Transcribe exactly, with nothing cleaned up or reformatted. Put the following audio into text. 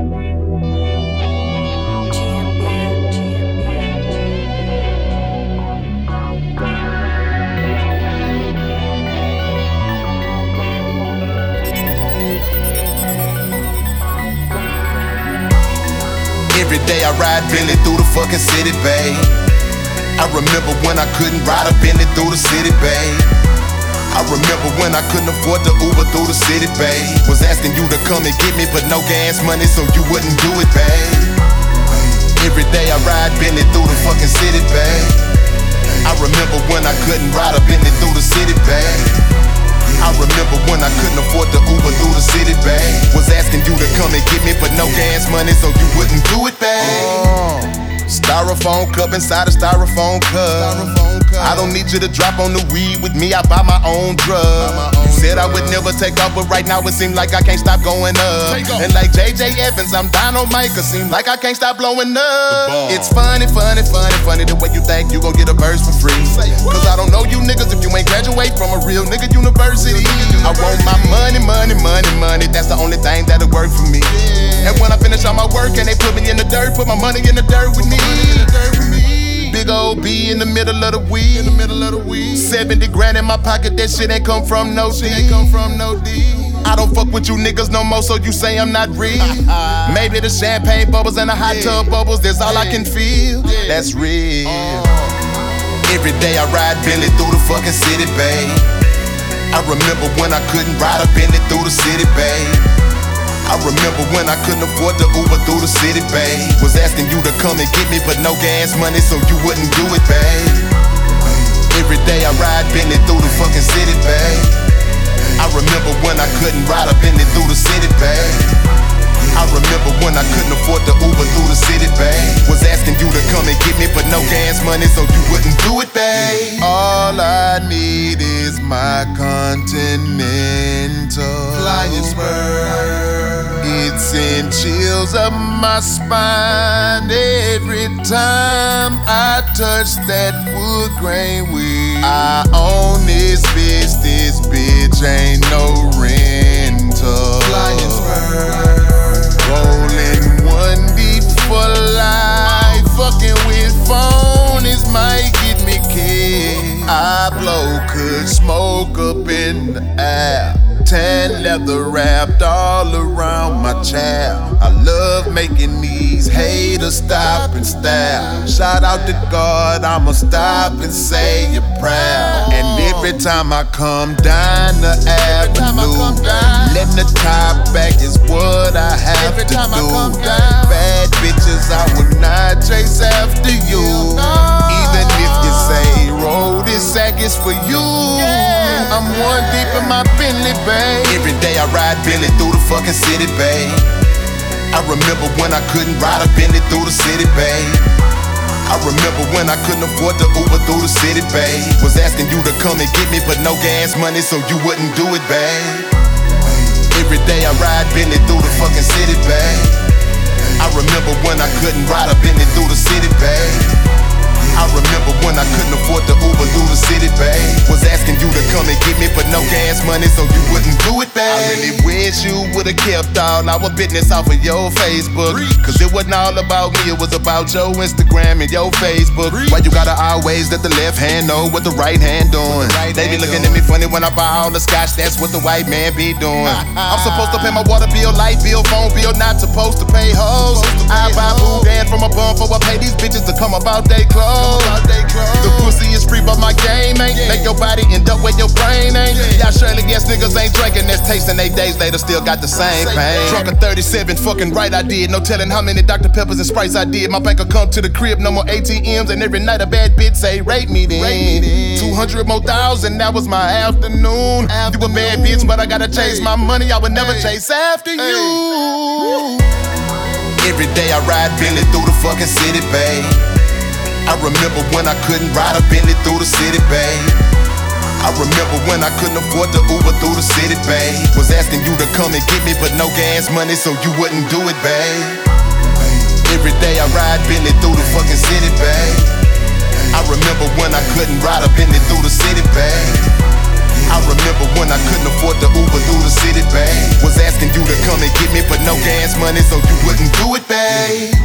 Every day I ride Bentley through the fucking city, babe. I remember when I couldn't ride a Bentley through the city, babe. I remember when I couldn't afford to Uber through the city, babe. Was asking you to come and get me, but no gas money, so you wouldn't do it, babe. Every day I ride Bentley through the fucking city, babe. I remember when I couldn't ride a Bentley through the city, babe. I remember when I couldn't afford to Uber through the city, babe. Was asking you to come and get me, but no gas money, so you wouldn't do it, babe. Oh. Styrofoam cup inside a styrofoam cup. I don't need you to drop on the weed with me, I buy my own drugs. You said I would never take off, but right now it seems like I can't stop going up. And like J J Evans, I'm down on mic, it seems like I can't stop blowing up. It's funny, funny, funny, funny the way you think you gon' get a verse for free. Cause I don't know you niggas if you ain't graduate from a real nigga university. I want my money, money, money, money, that's the only thing that'll work for me. And when I finish all my work and they put me in the dirt, put my money in the dirt with me. Big old B in the middle of the weed. In the middle of the weed. seventy grand in my pocket, that shit ain't come from no D. Ain't come from no D. I don't fuck with you niggas no more, so you say I'm not real. Maybe the champagne bubbles and the hot tub bubbles, that's all I can feel. That's real. Every day I ride Bentley through the fucking city, babe. I remember when I couldn't ride a Bentley through the city, babe. I remember when I couldn't afford to Uber through the city, babe. Was asking you to come and get me, but no gas money, so you wouldn't do it, babe. Every day I ride Bentley through the fucking city, babe. I remember when I couldn't ride a Bentley through the city, babe. I remember when I couldn't afford to Uber through the city, babe. Was asking you to come and get me, but no gas money, so you wouldn't do it, babe. All I need is my Continental Flying Spur. It sends chills up my spine every time I touch that wood grain wheel. I own this bitch, this bitch ain't no rental. Flying Spur. Rolling one deep for life. Fucking with phonies might get me killed. I blow good smoke up in the air. Tan leather wrapped all around my chair. I love making these haters stop and stare. Shout out to God, I'ma stop and say a prayer. And every time I come down the avenue, letting the top back is what I have to do. Bad bitches, I would not chase after you. Even if you say road this sack is for you. I'm one deep in my Bentley, babe. Every day I ride Bentley through the fucking city, babe. I remember when I couldn't ride a Bentley through the city, babe. I remember when I couldn't afford to Uber through the city, babe. Was asking you to come and get me, but no gas money, so you wouldn't do it, babe. Every day I ride Bentley through the fucking city, babe. I remember when I couldn't ride a Bentley through the city, babe. I remember when I couldn't afford to Uber through the city, babe. Was asking you to come and get me, but no gas money, so you wouldn't do it, babe. I really wish you would've kept all our business off of your Facebook. Cause it wasn't all about me, it was about your Instagram and your Facebook. Why you gotta always let the left hand know what the right hand doing? They be looking at me funny when I buy all the scotch, that's what the white man be doing. I'm supposed to pay my water bill, light bill, phone bill, not supposed to pay hoes. I buy boo dad from a bum for I pay these bitches to come about they clothes. The pussy is free, but my game ain't. Make your body end up where your brain ain't. Y'all surely guess niggas ain't drinking, that's tasting eight days later, still got the same pain. Drunk at thirty-seven, fucking right I did. No telling how many Doctor Peppers and Sprites I did. My banker come to the crib, no more A T Ms, and every night a bad bitch say, rate me then. two hundred more thousand, that was my afternoon. You a bad bitch, but I gotta chase my money, I would never chase after you. Every day I ride Bentley through the fucking city, babe. I remember when I couldn't ride a Bentley through the city, babe. I remember when I couldn't afford to Uber through the city, babe. Was asking you to come and get me, but no gas money, so you wouldn't do it, babe. Every day I ride Bentley through the fucking city, babe. I remember when I couldn't ride a Bentley through the city, babe. I remember when I couldn't afford the Uber through the city, babe. Was asking you to come and get me, but no gas money, so you wouldn't do it, babe.